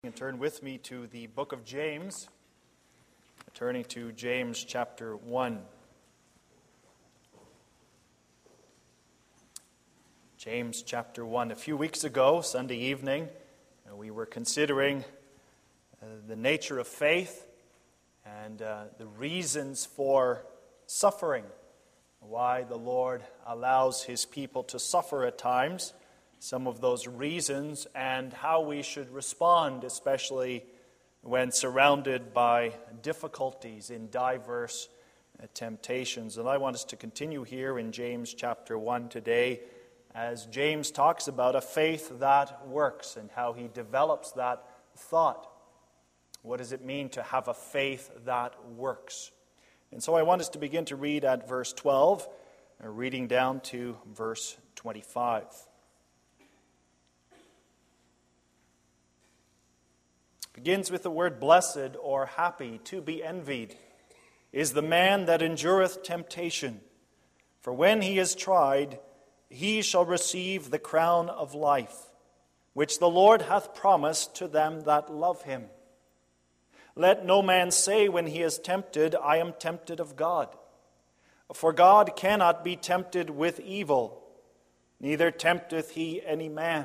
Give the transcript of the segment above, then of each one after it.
And turn with me to the book of James, turning to James chapter 1. James chapter 1. A few weeks ago, Sunday evening, we were considering the nature of faith and the reasons for suffering, why the Lord allows His people to suffer at times. Some of those reasons and how we should respond, especially when surrounded by difficulties in diverse temptations. And I want us to continue here in James chapter 1 today as James talks about a faith that works and how he develops that thought. What does it mean to have a faith that works? And so I want us to begin to read at verse 12, reading down to verse 25. Begins with the word blessed or happy, to be envied, is the man that endureth temptation. For when he is tried, he shall receive the crown of life, which the Lord hath promised to them that love him. Let no man say when he is tempted, I am tempted of God. For God cannot be tempted with evil, neither tempteth he any man.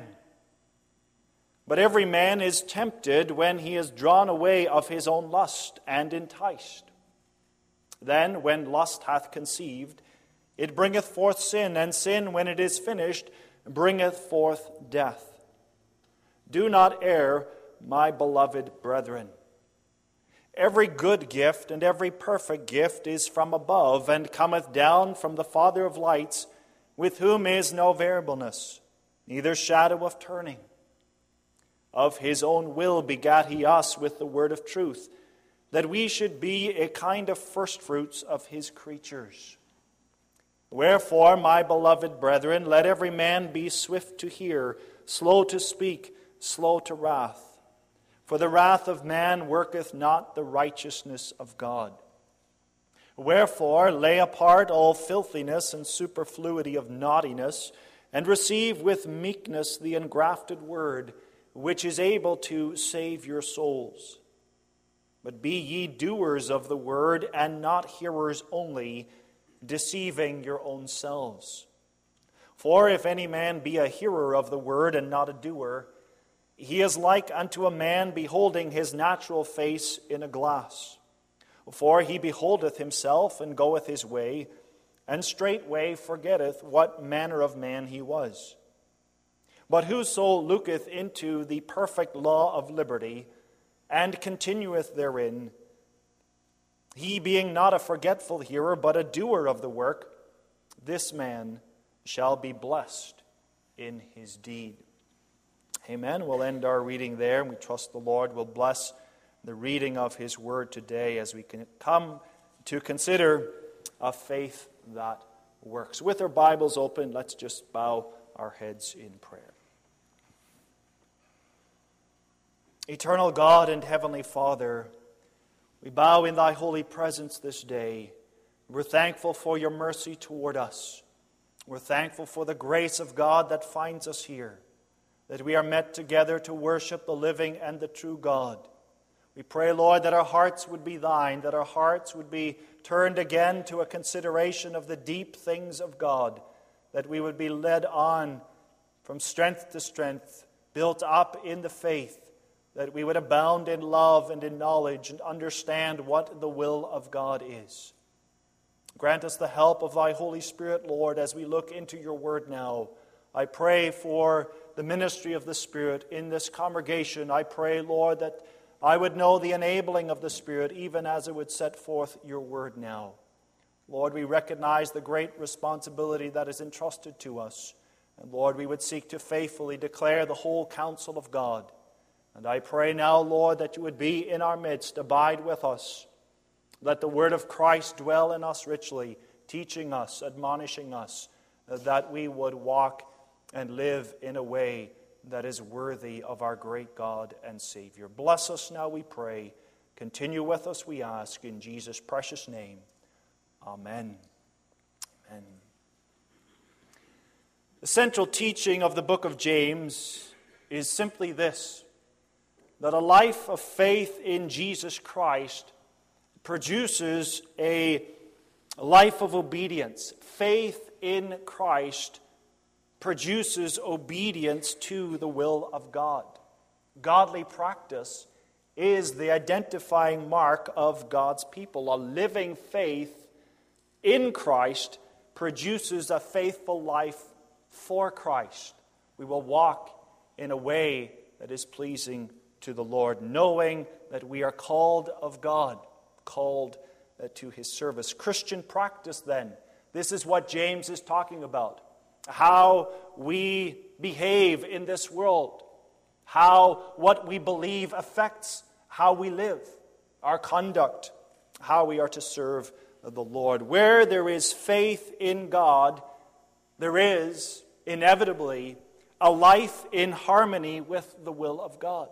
But every man is tempted when he is drawn away of his own lust and enticed. Then, when lust hath conceived, it bringeth forth sin, and sin, when it is finished, bringeth forth death. Do not err, my beloved brethren. Every good gift and every perfect gift is from above, and cometh down from the Father of lights, with whom is no variableness, neither shadow of turning. Of his own will begat he us with the word of truth, that we should be a kind of firstfruits of his creatures. Wherefore, my beloved brethren, let every man be swift to hear, slow to speak, slow to wrath. For the wrath of man worketh not the righteousness of God. Wherefore, lay apart all filthiness and superfluity of naughtiness, and receive with meekness the engrafted word, which is able to save your souls. But be ye doers of the word, and not hearers only, deceiving your own selves. For if any man be a hearer of the word, and not a doer, he is like unto a man beholding his natural face in a glass. For he beholdeth himself, and goeth his way, and straightway forgetteth what manner of man he was. But whoso looketh into the perfect law of liberty, and continueth therein, he being not a forgetful hearer, but a doer of the work, this man shall be blessed in his deed. Amen. We'll end our reading there, and we trust the Lord will bless the reading of his word today as we can come to consider a faith that works. With our Bibles open, let's just bow our heads in prayer. Eternal God and Heavenly Father, we bow in Thy holy presence this day. We're thankful for Your mercy toward us. We're thankful for the grace of God that finds us here, that we are met together to worship the living and the true God. We pray, Lord, that our hearts would be Thine, that our hearts would be turned again to a consideration of the deep things of God, that we would be led on from strength to strength, built up in the faith, that we would abound in love and in knowledge and understand what the will of God is. Grant us the help of Thy Holy Spirit, Lord, as we look into Your word now. I pray for the ministry of the Spirit in this congregation. I pray, Lord, that I would know the enabling of the Spirit even as it would set forth Your word now. Lord, we recognize the great responsibility that is entrusted to us. And Lord, we would seek to faithfully declare the whole counsel of God. And I pray now, Lord, that You would be in our midst, abide with us. Let the word of Christ dwell in us richly, teaching us, admonishing us, that we would walk and live in a way that is worthy of our great God and Savior. Bless us now, we pray. Continue with us, we ask, in Jesus' precious name. Amen. Amen. The central teaching of the book of James is simply this: that a life of faith in Jesus Christ produces a life of obedience. Faith in Christ produces obedience to the will of God. Godly practice is the identifying mark of God's people. A living faith in Christ produces a faithful life for Christ. We will walk in a way that is pleasing to the Lord, knowing that we are called of God, called to His service. Christian practice, then, this is what James is talking about. How we behave in this world. How what we believe affects how we live, our conduct, how we are to serve the Lord. Where there is faith in God, there is inevitably a life in harmony with the will of God.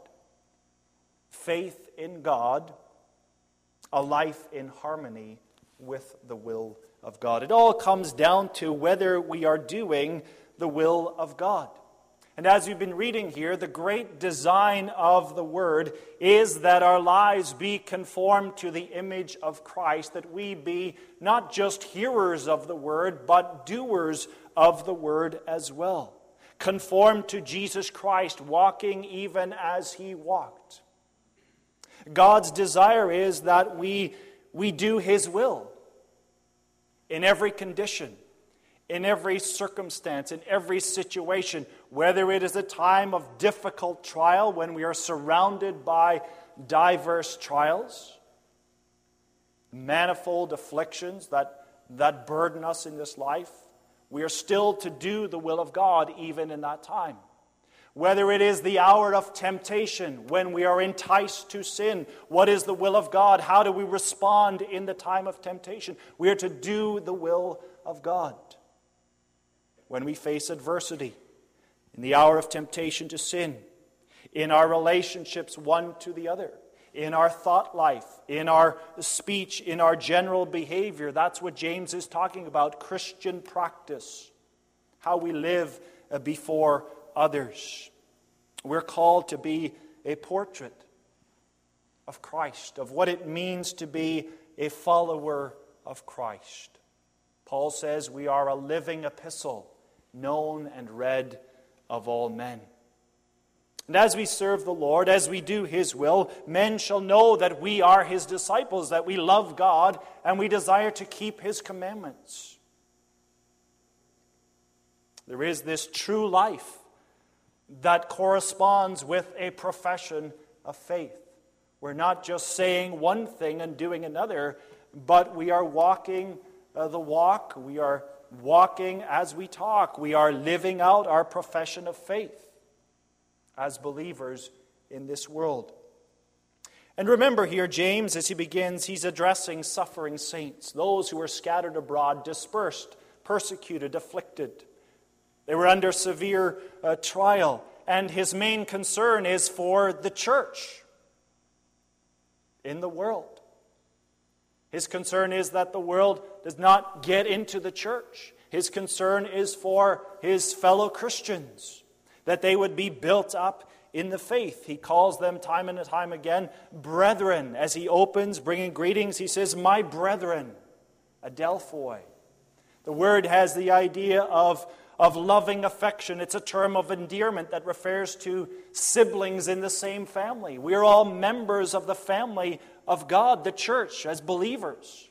Faith in God, a life in harmony with the will of God. It all comes down to whether we are doing the will of God. And as we've been reading here, the great design of the Word is that our lives be conformed to the image of Christ, that we be not just hearers of the Word, but doers of the Word as well. Conformed to Jesus Christ, walking even as He walked. God's desire is that we do His will in every condition, in every circumstance, in every situation, whether it is a time of difficult trial when we are surrounded by diverse trials, manifold afflictions that burden us in this life. We are still to do the will of God even in that time. Whether it is the hour of temptation, when we are enticed to sin, what is the will of God? How do we respond in the time of temptation? We are to do the will of God. When we face adversity, in the hour of temptation to sin, in our relationships one to the other, in our thought life, in our speech, in our general behavior, that's what James is talking about, Christian practice, how we live before others. We're called to be a portrait of Christ, of what it means to be a follower of Christ. Paul says we are a living epistle, known and read of all men. And as we serve the Lord, as we do His will, men shall know that we are His disciples, that we love God, and we desire to keep His commandments. There is this true life that corresponds with a profession of faith. We're not just saying one thing and doing another, but we are walking the walk. We are walking as we talk. We are living out our profession of faith as believers in this world. And remember here, James, as he begins, he's addressing suffering saints, those who are scattered abroad, dispersed, persecuted, afflicted. They were under severe trial, and his main concern is for the church in the world. His concern is that the world does not get into the church. His concern is for his fellow Christians, that they would be built up in the faith. He calls them time and time again brethren. As he opens, bringing greetings, he says, my brethren, adelphoi. The word has the idea of loving affection. It's a term of endearment that refers to siblings in the same family. We are all members of the family of God, the church, as believers.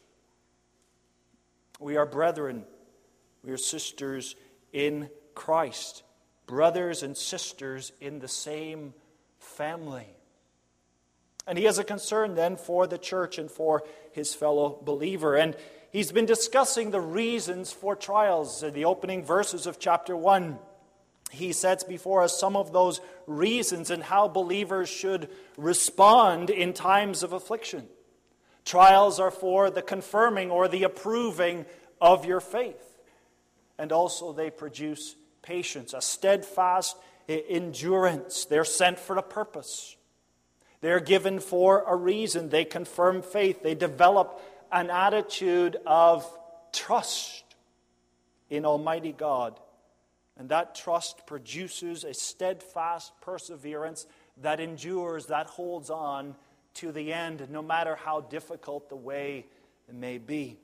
We are brethren. We are sisters in Christ. Brothers and sisters in the same family. And he has a concern then for the church and for his fellow believer. And he's been discussing the reasons for trials. In the opening verses of chapter 1, he sets before us some of those reasons and how believers should respond in times of affliction. Trials are for the confirming or the approving of your faith. And also they produce patience, a steadfast endurance. They're sent for a purpose. They're given for a reason. They confirm faith. They develop an attitude of trust in Almighty God. And that trust produces a steadfast perseverance that endures, that holds on to the end, no matter how difficult the way may be.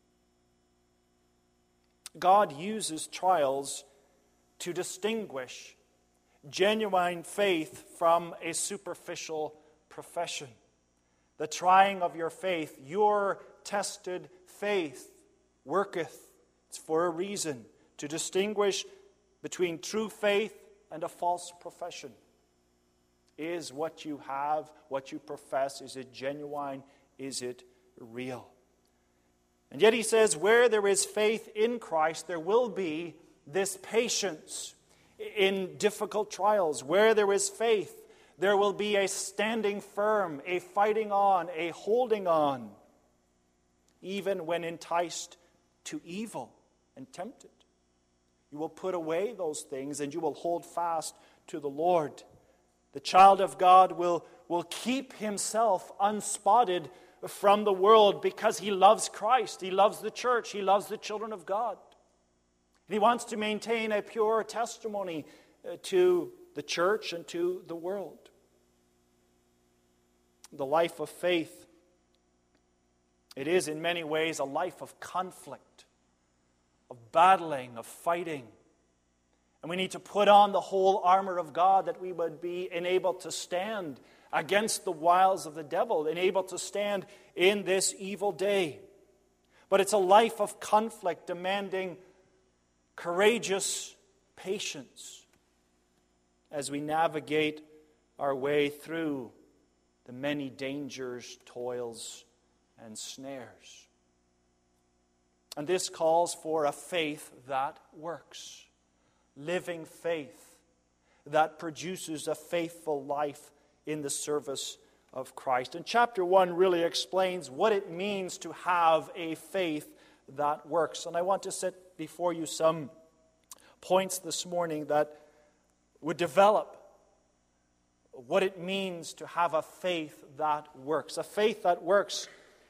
God uses trials to distinguish genuine faith from a superficial profession. The trying of your faith, your tested faith, worketh. It's for a reason, to distinguish between true faith and a false profession. Is what you have, what you profess, is it genuine? Is it real? And yet he says, where there is faith in Christ, there will be this patience in difficult trials. Where there is faith, there will be a standing firm, a fighting on, a holding on, even when enticed to evil and tempted. You will put away those things and you will hold fast to the Lord. The child of God will keep himself unspotted from the world because he loves Christ. He loves the church. He loves the children of God. He wants to maintain a pure testimony to the church and to the world. The life of faith, it is in many ways a life of conflict, of battling, of fighting. And we need to put on the whole armor of God that we would be enabled to stand against the wiles of the devil, enabled to stand in this evil day. But it's a life of conflict demanding courageous patience as we navigate our way through the many dangers, toils, and snares. And this calls for a faith that works. Living faith that produces a faithful life in the service of Christ. And chapter 1 really explains what it means to have a faith that works. And I want to set before you some points this morning that would develop what it means to have a faith that works. A faith that works,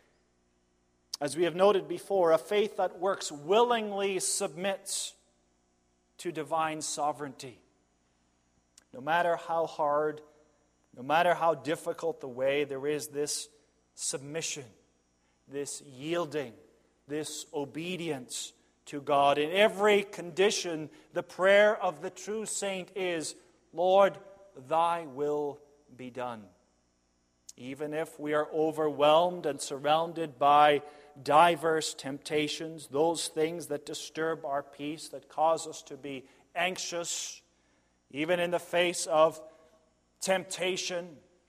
as we have noted before, a faith that works willingly submits to divine sovereignty. No matter how hard, no matter how difficult the way, there is this submission, this yielding, this obedience to God. In every condition, the prayer of the true saint is, Lord, thy will be done. Even if we are overwhelmed and surrounded by diverse temptations, those things that disturb our peace, that cause us to be anxious, even in the face of temptation.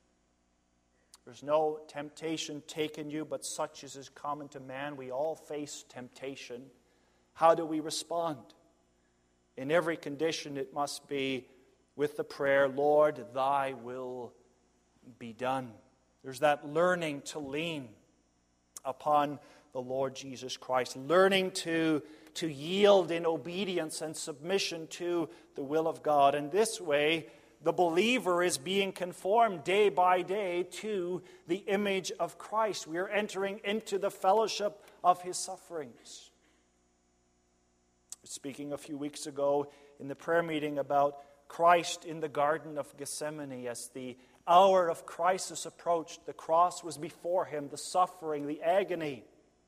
There's no temptation taken you, but such as is common to man. We all face temptation. How do we respond? In every condition, it must be with the prayer, Lord, thy will be done. There's that learning to lean upon the Lord Jesus Christ, learning to yield in obedience and submission to the will of God. And this way, the believer is being conformed day by day to the image of Christ. We are entering into the fellowship of his sufferings. Speaking a few weeks ago in the prayer meeting about Christ in the Garden of Gethsemane, as the hour of crisis approached, the cross was before him, the suffering, the agony.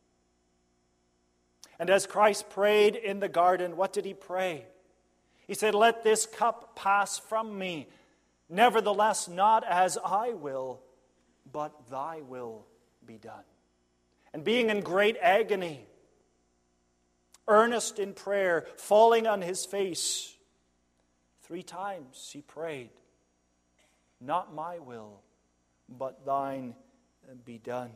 And as Christ prayed in the garden, what did he pray? He said, let this cup pass from me. Nevertheless, not as I will, but thy will be done. And being in great agony, earnest in prayer, falling on his face, 3 times he prayed, not my will, but thine be done.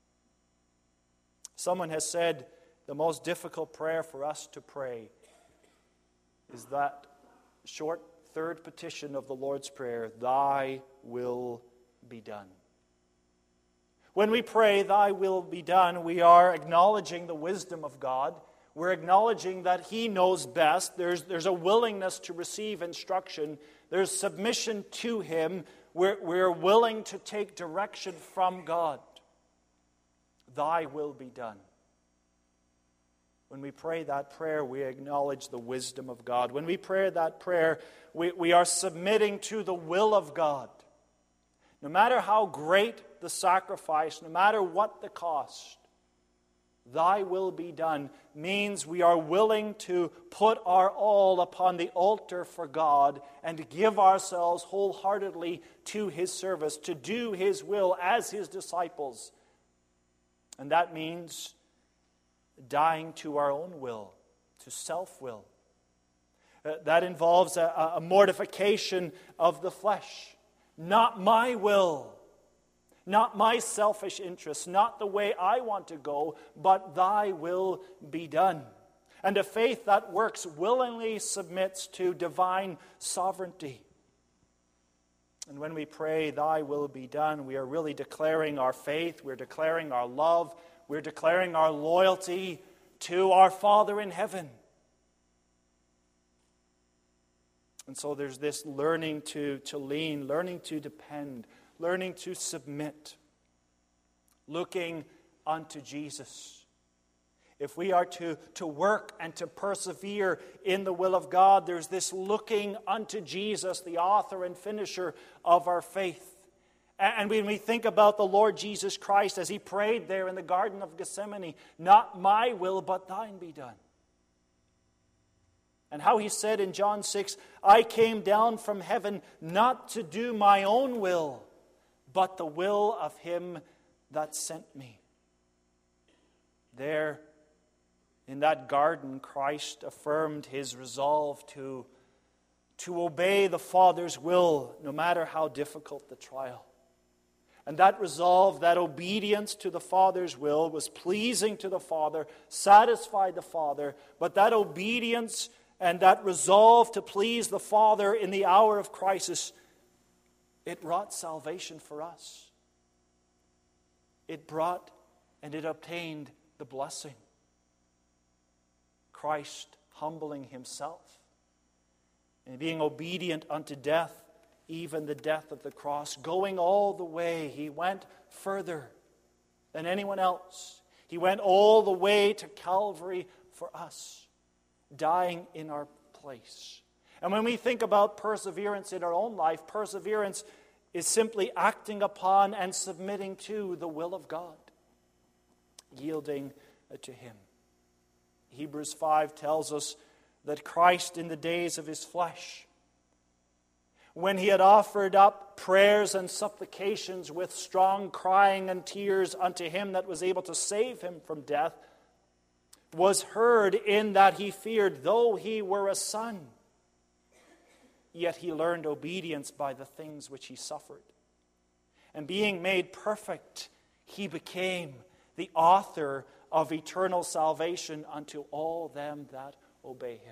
Someone has said the most difficult prayer for us to pray is that short third petition of the Lord's Prayer, thy will be done. When we pray, thy will be done, we are acknowledging the wisdom of God. We're acknowledging that he knows best. There's a willingness to receive instruction. There's submission to him. We're willing to take direction from God. Thy will be done. When we pray that prayer, we acknowledge the wisdom of God. When we pray that prayer, we are submitting to the will of God. no matter how great the sacrifice, no matter what the cost, thy will be done means we are willing to put our all upon the altar for God and give ourselves wholeheartedly to his service, to do his will as his disciples. And that means dying to our own will, to self-will. That involves a mortification of the flesh. Not my will, not my selfish interests, not the way I want to go, but thy will be done. And a faith that works willingly submits to divine sovereignty. And when we pray, thy will be done, we are really declaring our faith, we're declaring our love, we're declaring our loyalty to our Father in heaven. And so there's this learning to lean, learning to depend, learning to submit, looking unto Jesus. If we are to work and to persevere in the will of God, there's this looking unto Jesus, the author and finisher of our faith. And when we think about the Lord Jesus Christ as he prayed there in the Garden of Gethsemane, not my will, but thine be done. And how he said in John 6, I came down from heaven not to do my own will, but the will of him that sent me. There, in that garden, Christ affirmed his resolve to obey the Father's will, no matter how difficult the trial. And that resolve, that obedience to the Father's will was pleasing to the Father, satisfied the Father, but that obedience and that resolve to please the Father in the hour of crisis, it wrought salvation for us. It brought and it obtained the blessing. Christ humbling himself and being obedient unto death, even the death of the cross, going all the way. He went further than anyone else. He went all the way to Calvary for us, dying in our place. And when we think about perseverance in our own life, perseverance is simply acting upon and submitting to the will of God, yielding to him. Hebrews 5 tells us that Christ in the days of his flesh, when he had offered up prayers and supplications with strong crying and tears unto him that was able to save him from death, was heard in that he feared, though he were a son. Yet he learned obedience by the things which he suffered. And being made perfect, he became the author of eternal salvation unto all them that obey him.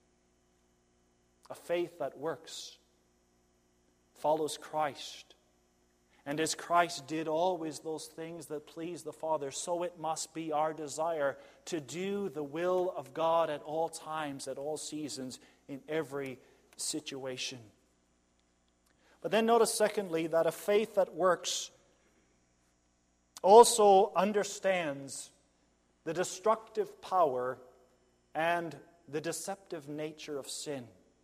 A faith that works, follows Christ. And as Christ did always those things that please the Father, so it must be our desire to do the will of God at all times, at all seasons, in every situation. But then notice, secondly, that a faith that works also understands the destructive power and the deceptive nature of sin.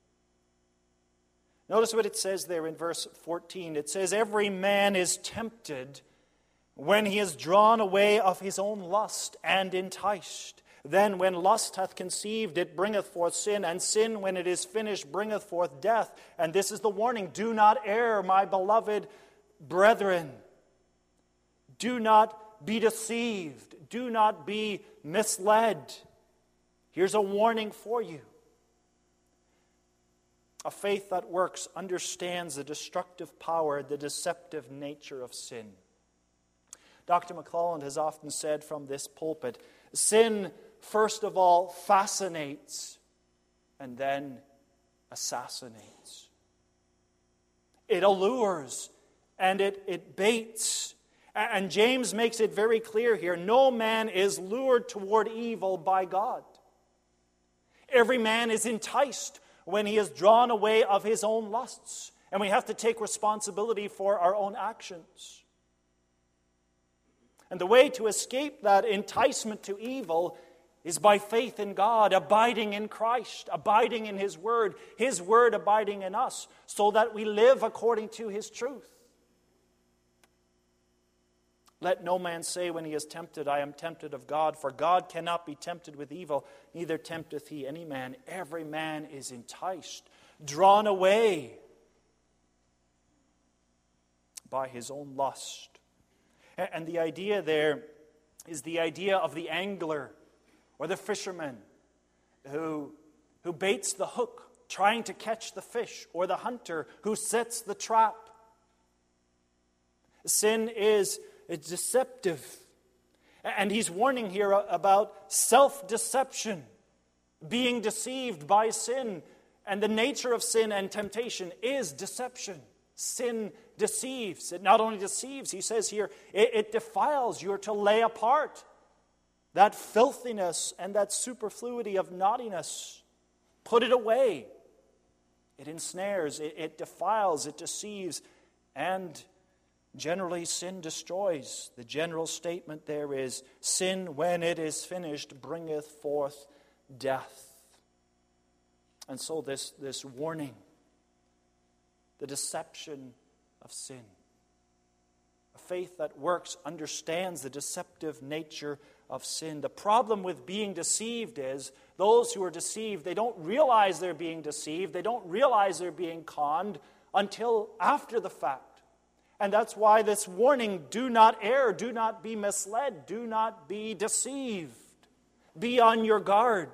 Notice what it says there in verse 14. It says, every man is tempted when he is drawn away of his own lust and enticed. Then when lust hath conceived, it bringeth forth sin, and sin, when it is finished, bringeth forth death. And this is the warning: do not err, my beloved brethren. Do not be deceived. Do not be misled. Here's a warning for you. A faith that works understands the destructive power, the deceptive nature of sin. Dr. McClelland has often said from this pulpit, sin, first of all, fascinates and then assassinates. It allures and it baits. And James makes it very clear here, no man is lured toward evil by God. Every man is enticed when he is drawn away of his own lusts. And we have to take responsibility for our own actions. And the way to escape that enticement to evil is by faith in God, abiding in Christ, abiding in His Word abiding in us, so that we live according to His truth. Let no man say when he is tempted, I am tempted of God, for God cannot be tempted with evil, neither tempteth he any man. Every man is enticed, drawn away by his own lust. And the idea there is the idea of the angler or the fisherman who baits the hook trying to catch the fish, or the hunter who sets the trap. Sin is deceptive. And he's warning here about self-deception, being deceived by sin. And the nature of sin and temptation is deception. Sin deceives. It not only deceives, he says here, it defiles. You're to lay apart that filthiness and that superfluity of naughtiness. Put it away. It ensnares, it defiles, it deceives, and generally sin destroys. The general statement there is, sin, when it is finished, bringeth forth death. And so this warning, the deception of sin. A faith that works understands the deceptive nature of sin. The problem with being deceived is those who are deceived, they don't realize they're being deceived. They don't realize they're being conned until after the fact. And that's why this warning, do not err, do not be misled, do not be deceived. Be on your guard.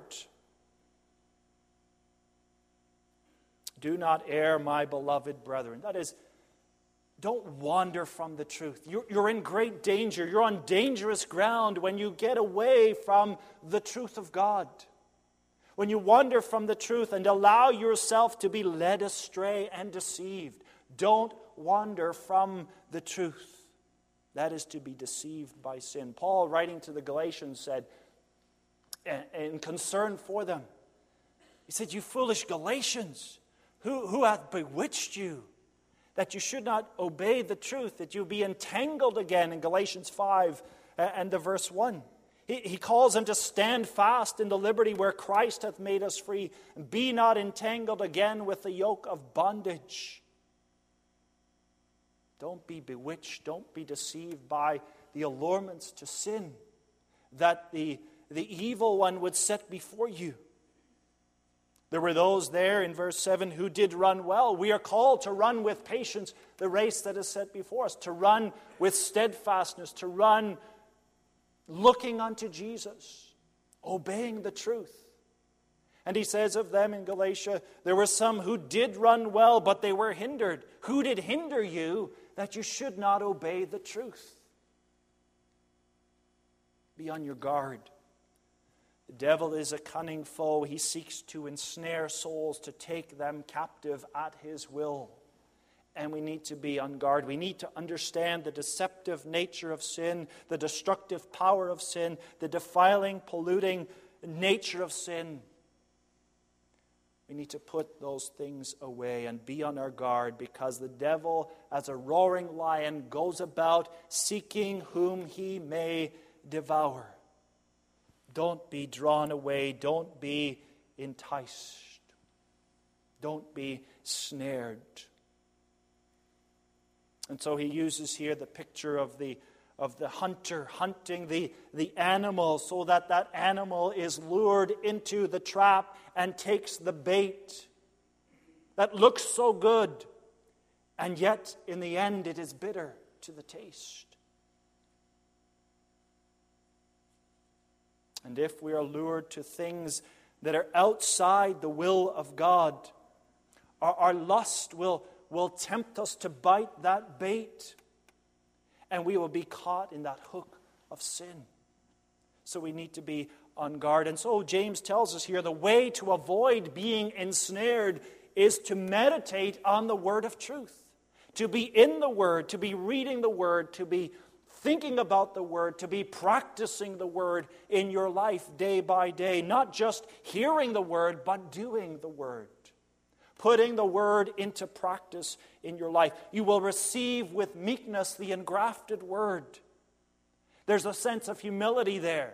Do not err, my beloved brethren. That is, don't wander from the truth. You're in great danger. You're on dangerous ground when you get away from the truth of God. When you wander from the truth and allow yourself to be led astray and deceived. Don't wander from the truth. That is to be deceived by sin. Paul, writing to the Galatians, said, in concern for them, he said, you foolish Galatians, who hath bewitched you, that you should not obey the truth, that you be entangled again, in Galatians 5 and the verse 1. He calls them to stand fast in the liberty where Christ hath made us free, and be not entangled again with the yoke of bondage. Don't be bewitched, don't be deceived by the allurements to sin that the evil one would set before you. There were those there in verse 7 who did run well. We are called to run with patience the race that is set before us, to run with steadfastness, to run looking unto Jesus, obeying the truth. And he says of them in Galatia, there were some who did run well, but they were hindered. Who did hinder you that you should not obey the truth? Be on your guard. The devil is a cunning foe. He seeks to ensnare souls, to take them captive at his will. And we need to be on guard. We need to understand the deceptive nature of sin, the destructive power of sin, the defiling, polluting nature of sin. We need to put those things away and be on our guard, because the devil, as a roaring lion, goes about seeking whom he may devour. Don't be drawn away. Don't be enticed. Don't be snared. And so he uses here the picture of the hunter hunting the animal, so that animal is lured into the trap and takes the bait that looks so good, and yet in the end it is bitter to the taste. And if we are lured to things that are outside the will of God, our lust will tempt us to bite that bait, and we will be caught in that hook of sin. So we need to be on guard. And so James tells us here, the way to avoid being ensnared is to meditate on the word of truth. To be in the word, to be reading the word, to be thinking about the word, to be practicing the word in your life day by day. Not just hearing the word, but doing the word. Putting the word into practice in your life. You will receive with meekness the engrafted word. There's a sense of humility there.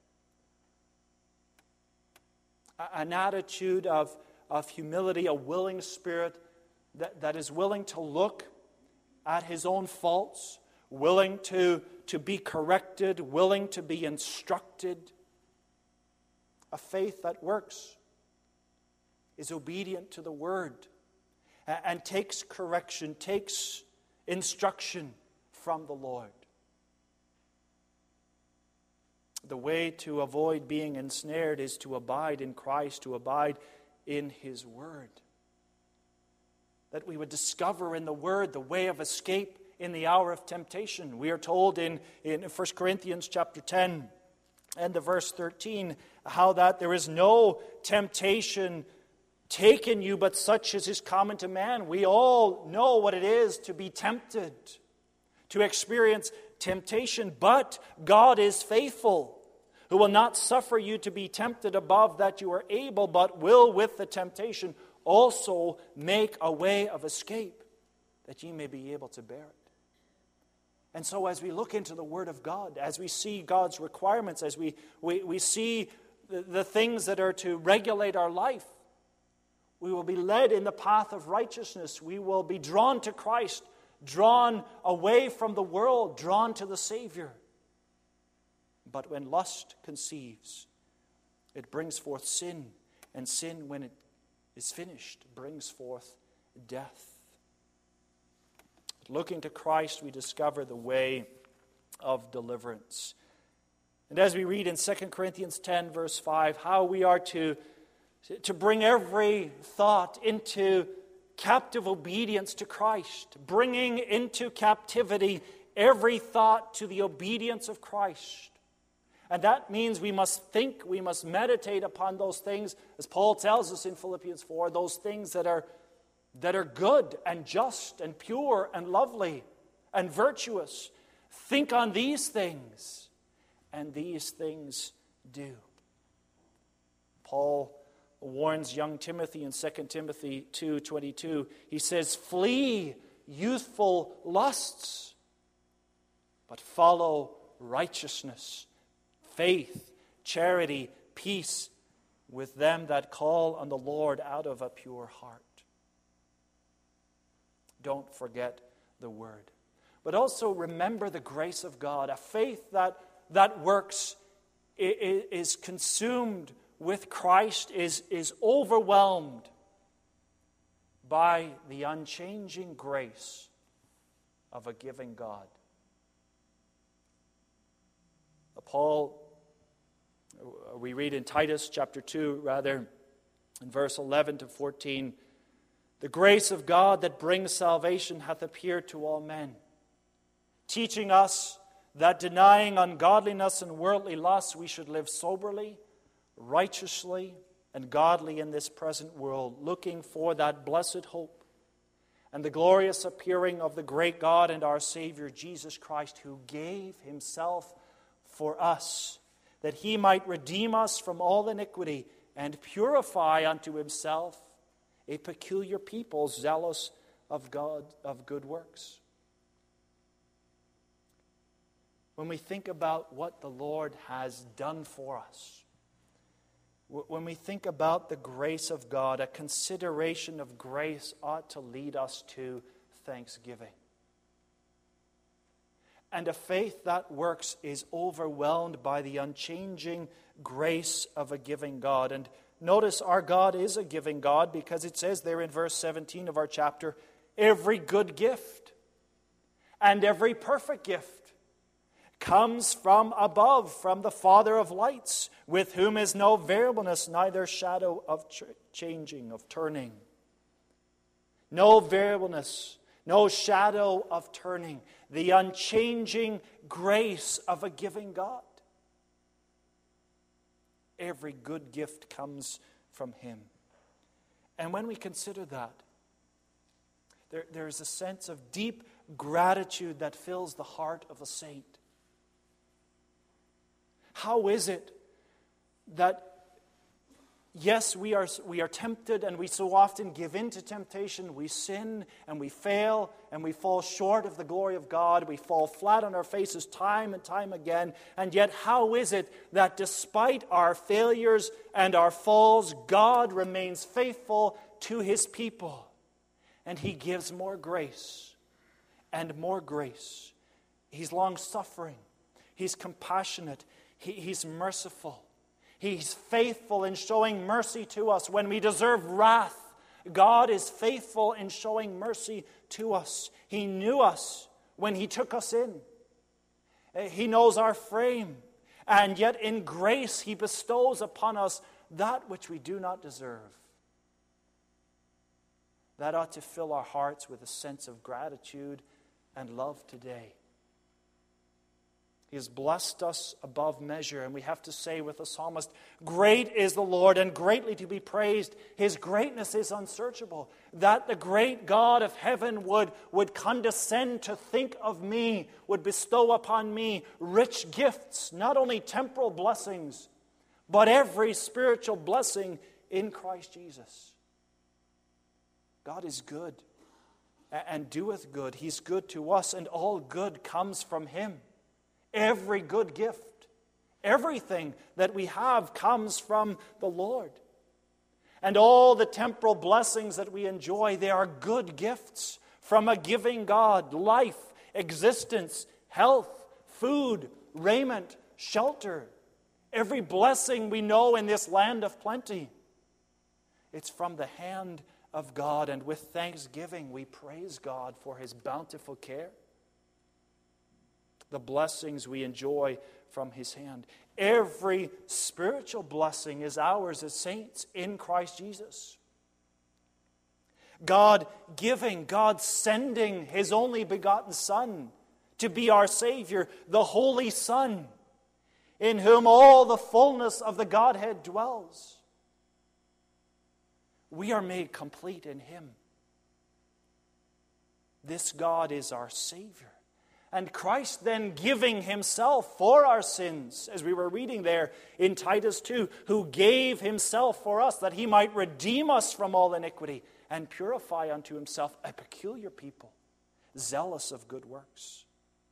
An attitude of humility, a willing spirit that is willing to look at his own faults, willing to to be corrected, willing to be instructed. A faith that works, is obedient to the Word, and takes correction, takes instruction from the Lord. The way to avoid being ensnared is to abide in Christ, to abide in His Word. That we would discover in the Word the way of escape in the hour of temptation. We are told in 1 Corinthians chapter 10 and the verse 13 how that there is no temptation taken you but such as is common to man. We all know what it is to be tempted, to experience temptation, but God is faithful, who will not suffer you to be tempted above that you are able, but will with the temptation also make a way of escape, that ye may be able to bear it. And so as we look into the Word of God, as we see God's requirements, as we see the things that are to regulate our life, we will be led in the path of righteousness. We will be drawn to Christ, drawn away from the world, drawn to the Savior. But when lust conceives, it brings forth sin, and sin, when it is finished, brings forth death. Looking to Christ, we discover the way of deliverance. And as we read in 2 Corinthians 10, verse 5, how we are to bring every thought into captive obedience to Christ, bringing into captivity every thought to the obedience of Christ. And that means we must think, we must meditate upon those things, as Paul tells us in Philippians 4, those things that are good and just and pure and lovely and virtuous. Think on these things, and these things do. Paul warns young Timothy in 2 Timothy 2:22. He says, "Flee youthful lusts, but follow righteousness, faith, charity, peace with them that call on the Lord out of a pure heart." Don't forget the Word. But also remember the grace of God. A faith that works, is consumed with Christ, is overwhelmed by the unchanging grace of a giving God. We read in Titus chapter 2, in verse 11 to 14, "The grace of God that brings salvation hath appeared to all men, teaching us that denying ungodliness and worldly lusts, we should live soberly, righteously, and godly in this present world, looking for that blessed hope and the glorious appearing of the great God and our Savior, Jesus Christ, who gave Himself for us, that He might redeem us from all iniquity and purify unto Himself a peculiar people, zealous of God, of good works." When we think about what the Lord has done for us, when we think about the grace of God, a consideration of grace ought to lead us to thanksgiving. And a faith that works is overwhelmed by the unchanging grace of a giving God. And notice our God is a giving God, because it says there in verse 17 of our chapter, "Every good gift and every perfect gift comes from above, from the Father of lights, with whom is no variableness, neither shadow of changing, of turning." No variableness, no shadow of turning. The unchanging grace of a giving God. Every good gift comes from Him. And when we consider that, there is a sense of deep gratitude that fills the heart of a saint. How is it that, yes, we are tempted, and we so often give in to temptation. We sin and we fail and we fall short of the glory of God. We fall flat on our faces time and time again. And yet how is it that despite our failures and our falls, God remains faithful to His people? And He gives more grace and more grace He's long-suffering. He's compassionate. He's merciful. He's faithful in showing mercy to us when we deserve wrath. God is faithful in showing mercy to us. He knew us when He took us in. He knows our frame. And yet in grace He bestows upon us that which we do not deserve. That ought to fill our hearts with a sense of gratitude and love today. He has blessed us above measure, and we have to say with the psalmist, great is the Lord and greatly to be praised. His greatness is unsearchable. That the great God of heaven would condescend to think of me, would bestow upon me rich gifts, not only temporal blessings, but every spiritual blessing in Christ Jesus. God is good and doeth good. He's good to us, and all good comes from Him. Every good gift, everything that we have comes from the Lord. And all the temporal blessings that we enjoy, they are good gifts from a giving God. Life, existence, health, food, raiment, shelter. Every blessing we know in this land of plenty, it's from the hand of God. And with thanksgiving, we praise God for His bountiful care. The blessings we enjoy from His hand. Every spiritual blessing is ours as saints in Christ Jesus. God giving, God sending His only begotten Son to be our Savior, the Holy Son, in whom all the fullness of the Godhead dwells. We are made complete in Him. This God is our Savior. And Christ then giving Himself for our sins, as we were reading there in Titus 2, who gave Himself for us that He might redeem us from all iniquity and purify unto Himself a peculiar people, zealous of good works.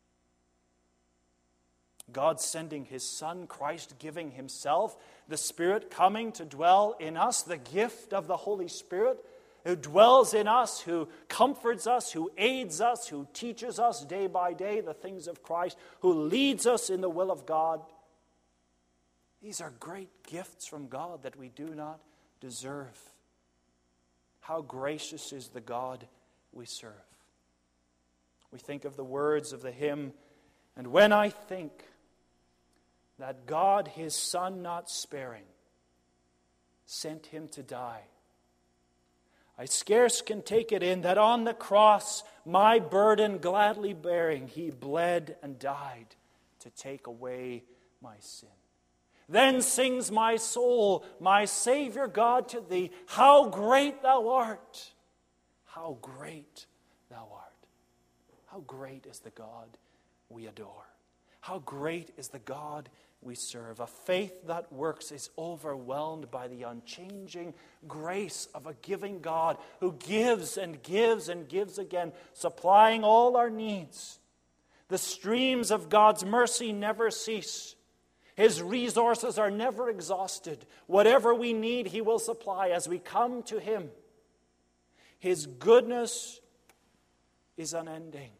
God sending His Son, Christ giving Himself, the Spirit coming to dwell in us, the gift of the Holy Spirit, who dwells in us, who comforts us, who aids us, who teaches us day by day the things of Christ, who leads us in the will of God. These are great gifts from God that we do not deserve. How gracious is the God we serve. We think of the words of the hymn, and when I think that God, His Son not sparing, sent Him to die, I scarce can take it in that on the cross, my burden gladly bearing, He bled and died to take away my sin. Then sings my soul, my Savior God, to Thee, how great Thou art! How great Thou art! How great is the God we adore! How great is the God we serve. A faith that works is overwhelmed by the unchanging grace of a giving God who gives and gives and gives again, supplying all our needs. The streams of God's mercy never cease. His resources are never exhausted. Whatever we need, He will supply as we come to Him. His goodness is unending.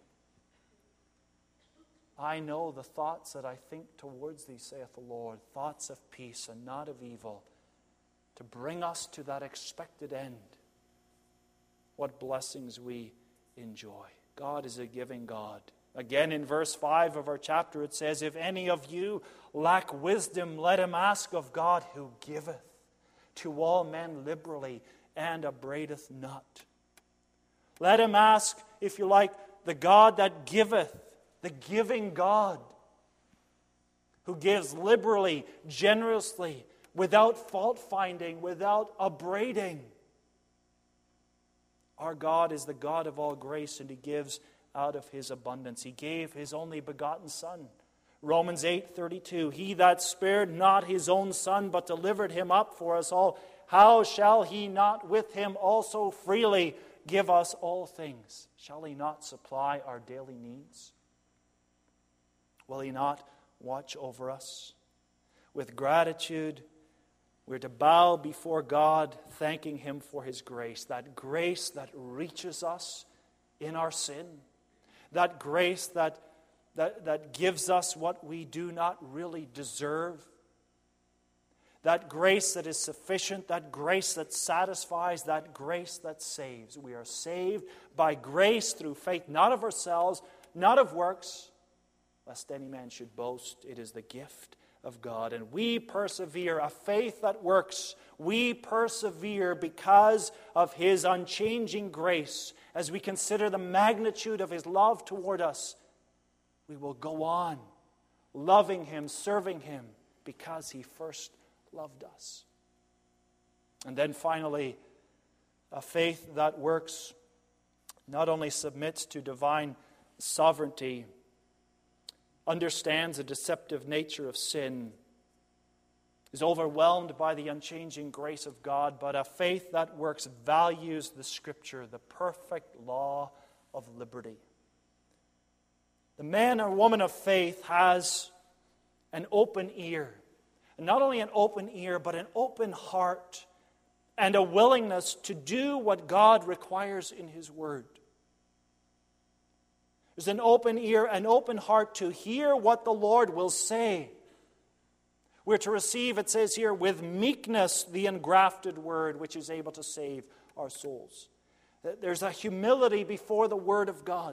I know the thoughts that I think towards Thee, saith the Lord, thoughts of peace and not of evil, to bring us to that expected end. What blessings we enjoy. God is a giving God. Again, in verse 5 of our chapter, it says, if any of you lack wisdom, let him ask of God, who giveth to all men liberally and upbraideth not. Let him ask, if you like, the God that giveth, the giving God, who gives liberally, generously, without fault-finding, without upbraiding. Our God is the God of all grace, and He gives out of His abundance. He gave His only begotten Son. Romans 8:32, He that spared not His own Son, but delivered Him up for us all, how shall He not with Him also freely give us all things? Shall He not supply our daily needs? Will He not watch over us? With gratitude, we're to bow before God, thanking Him for His grace that reaches us in our sin, that grace that that gives us what we do not really deserve. That grace that is sufficient, that grace that satisfies, that grace that saves. We are saved by grace through faith, not of ourselves, not of works, lest any man should boast. It is the gift of God. And we persevere, a faith that works. We persevere because of His unchanging grace. As we consider the magnitude of His love toward us, we will go on loving Him, serving Him, because He first loved us. And then finally, a faith that works not only submits to divine sovereignty, understands the deceptive nature of sin, is overwhelmed by the unchanging grace of God, but a faith that works values the Scripture, the perfect law of liberty. The man or woman of faith has an open ear. And not only an open ear, but an open heart and a willingness to do what God requires in His Word. There's an open ear, an open heart to hear what the Lord will say. We're to receive, it says here, with meekness the engrafted Word, which is able to save our souls. There's a humility before the Word of God.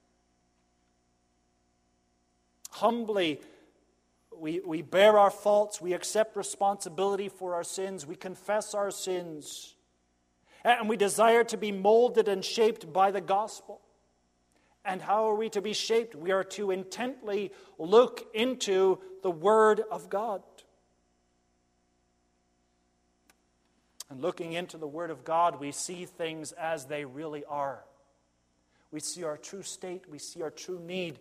Humbly, we bear our faults, we accept responsibility for our sins, we confess our sins, and we desire to be molded and shaped by the gospel. And how are we to be shaped? We are to intently look into the Word of God. And looking into the Word of God, we see things as they really are. We see our true state, we see our true need.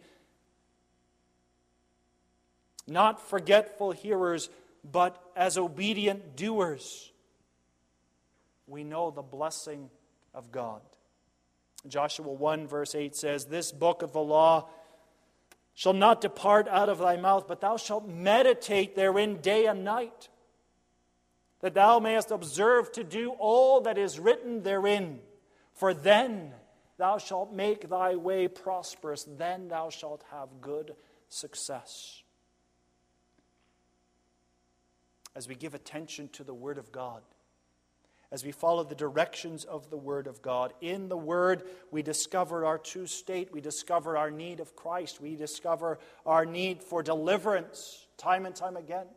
Not forgetful hearers, but as obedient doers, we know the blessing of God. Joshua 1 verse 8 says, "This book of the law shall not depart out of thy mouth, but thou shalt meditate therein day and night, that thou mayest observe to do all that is written therein. For then thou shalt make thy way prosperous, then thou shalt have good success." As we give attention to the Word of God, as we follow the directions of the Word of God, in the Word we discover our true state, we discover our need of Christ, we discover our need for deliverance time and time again.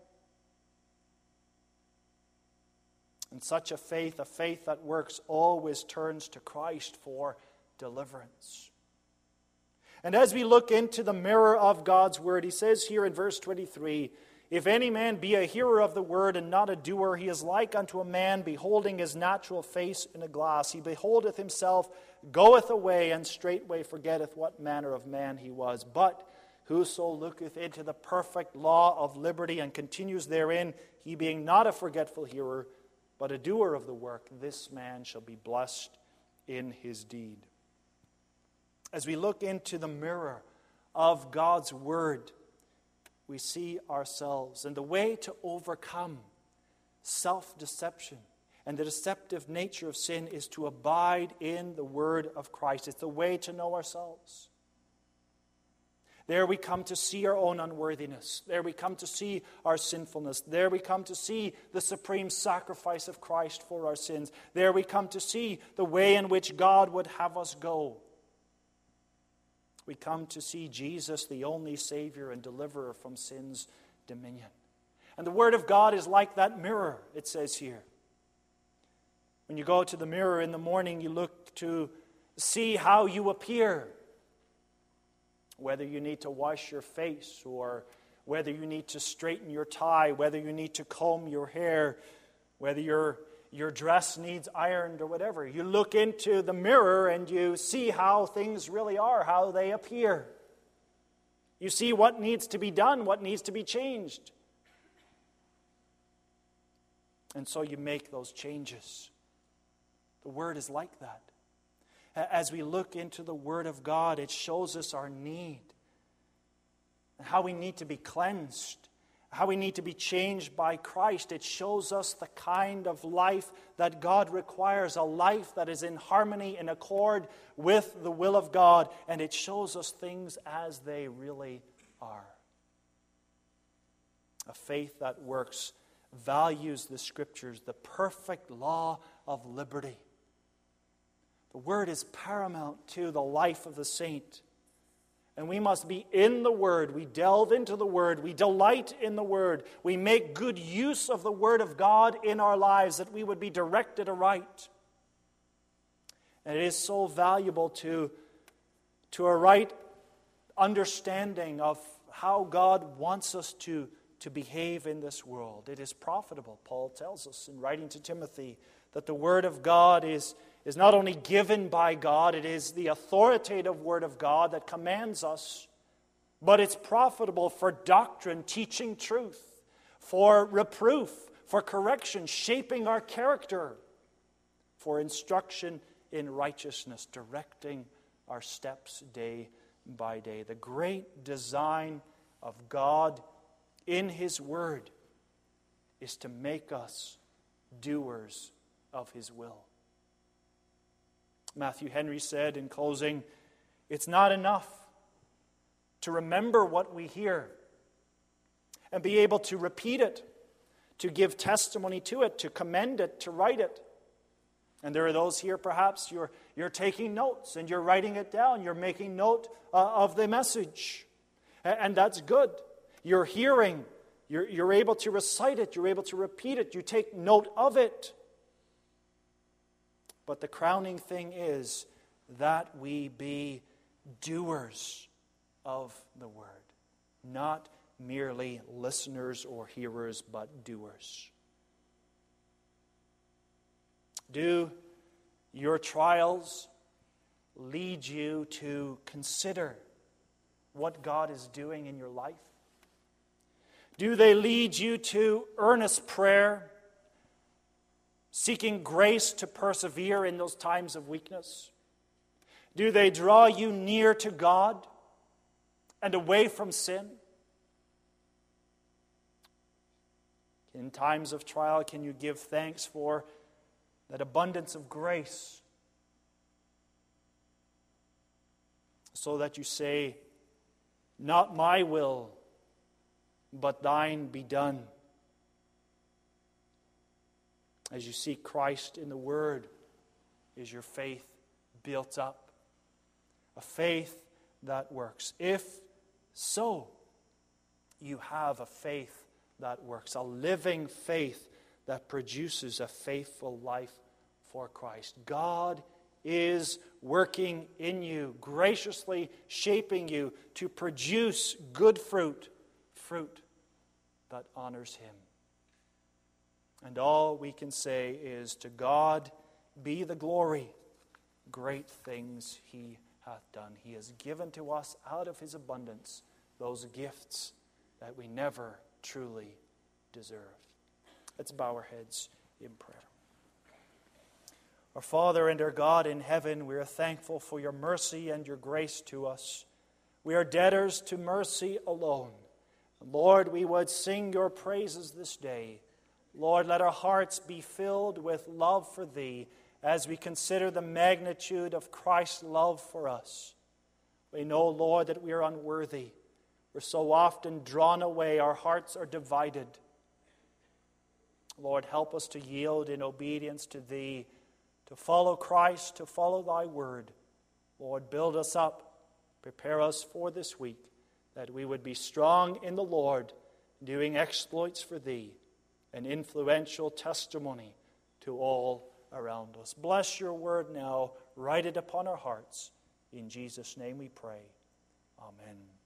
And such a faith that works, always turns to Christ for deliverance. And as we look into the mirror of God's Word, he says here in verse 23, "If any man be a hearer of the word and not a doer, he is like unto a man beholding his natural face in a glass. He beholdeth himself, goeth away, and straightway forgetteth what manner of man he was. But whoso looketh into the perfect law of liberty and continues therein, he being not a forgetful hearer, but a doer of the work, this man shall be blessed in his deed." As we look into the mirror of God's Word, we see ourselves. And the way to overcome self-deception and the deceptive nature of sin is to abide in the Word of Christ. It's the way to know ourselves. There we come to see our own unworthiness. There we come to see our sinfulness. There we come to see the supreme sacrifice of Christ for our sins. There we come to see the way in which God would have us go. We come to see Jesus, the only Savior and deliverer from sin's dominion. And the Word of God is like that mirror, it says here. When you go to the mirror in the morning, you look to see how you appear. Whether you need to wash your face, or whether you need to straighten your tie, whether you need to comb your hair, whether your dress needs ironed or whatever. You look into the mirror and you see how things really are, how they appear. You see what needs to be done, what needs to be changed. And so you make those changes. The Word is like that. As we look into the Word of God, it shows us our need, and how we need to be cleansed, how we need to be changed by Christ. It shows us the kind of life that God requires, a life that is in harmony, in accord with the will of God, and it shows us things as they really are. A faith that works values the Scriptures, the perfect law of liberty. The Word is paramount to the life of the saint. And we must be in the Word. We delve into the Word. We delight in the Word. We make good use of the Word of God in our lives, that we would be directed aright. And it is so valuable to a right understanding of how God wants us to behave in this world. It is profitable. Paul tells us in writing to Timothy that the Word of God is not only given by God, it is the authoritative Word of God that commands us, but it's profitable for doctrine, teaching truth, for reproof, for correction, shaping our character, for instruction in righteousness, directing our steps day by day. The great design of God in His Word is to make us doers of His will. Matthew Henry said in closing, "It's not enough to remember what we hear and be able to repeat it, to give testimony to it, to commend it, to write it." And there are those here, perhaps you're taking notes and you're writing it down. You're making note of the message. And that's good. You're hearing. You're able to recite it. You're able to repeat it. You take note of it. But the crowning thing is that we be doers of the Word. Not merely listeners or hearers, but doers. Do your trials lead you to consider what God is doing in your life? Do they lead you to earnest prayer, seeking grace to persevere in those times of weakness? Do they draw you near to God and away from sin? In times of trial, can you give thanks for that abundance of grace, so that you say, "Not my will, but thine be done"? As you seek Christ in the Word, is your faith built up? A faith that works. If so, you have a faith that works, a living faith that produces a faithful life for Christ. God is working in you, graciously shaping you to produce good fruit that honors Him. And all we can say is, to God be the glory. Great things He hath done. He has given to us out of His abundance those gifts that we never truly deserved. Let's bow our heads in prayer. Our Father and our God in heaven, we are thankful for your mercy and your grace to us. We are debtors to mercy alone. Lord, we would sing your praises this day. Lord, let our hearts be filled with love for Thee as we consider the magnitude of Christ's love for us. We know, Lord, that we are unworthy. We're so often drawn away. Our hearts are divided. Lord, help us to yield in obedience to Thee, to follow Christ, to follow Thy word. Lord, build us up. Prepare us for this week, that we would be strong in the Lord, doing exploits for Thee, an influential testimony to all around us. Bless your word now. Write it upon our hearts. In Jesus' name we pray. Amen.